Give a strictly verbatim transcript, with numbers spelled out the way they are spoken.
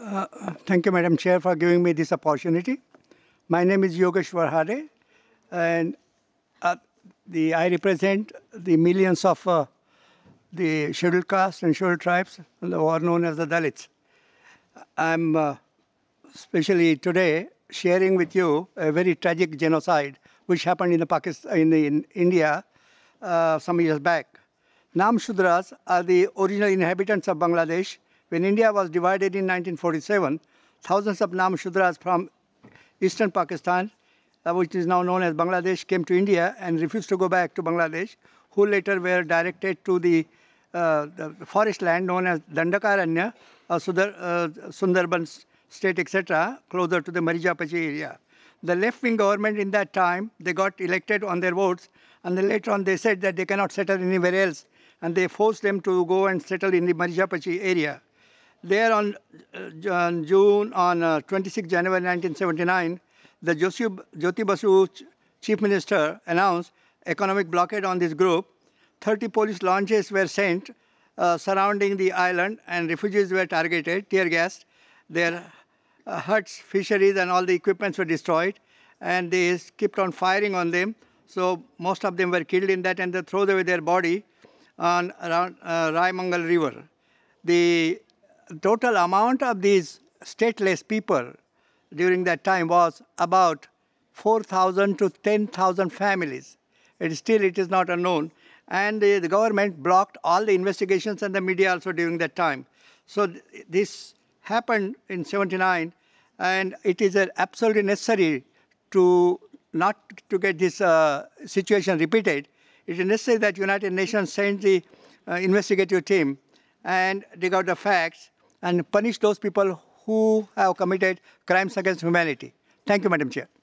Uh, thank you, Madam Chair, for giving me this opportunity. My name is Yogesh Varhade, and uh, the, I represent the millions of uh, the scheduled castes and scheduled tribes who are known as the Dalits. I'm uh, especially today sharing with you a very tragic genocide which happened in, the Pakistan, in, the, in India uh, some years back. Nam Shudras are the original inhabitants of Bangladesh. When India was divided in nineteen forty-seven, thousands of Nam Shudras from eastern Pakistan, uh, which is now known as Bangladesh, came to India and refused to go back to Bangladesh, who later were directed to the, uh, the forest land known as Dandakaranya, uh, Sudar, uh, Sundarban state, et cetera, closer to the Marijapachi area. The left-wing government in that time, they got elected on their votes, and then later on they said that they cannot settle anywhere else, and they forced them to go and settle in the Marijapachi area. There on, uh, on June, on uh, twenty-sixth January nineteen seventy-nine, the Joseph, Jyoti Basu chief minister announced economic blockade on this group. thirty police launches were sent uh, surrounding the island, and refugees were targeted, tear gassed. Their uh, huts, fisheries, and all the equipments were destroyed, and they kept on firing on them. So most of them were killed in that, and they threw away their body on around uh, Raimangal River. The total amount of these stateless people during that time was about four thousand to ten thousand families. It still it is not unknown. And the, the government blocked all the investigations and the media also during that time. So th this happened in seventy-nine, and it is uh, absolutely necessary to not to get this uh, situation repeated. It is necessary that United Nations send the uh, investigative team and dig out the facts and punish those people who have committed crimes against humanity. Thank you, Madam Chair.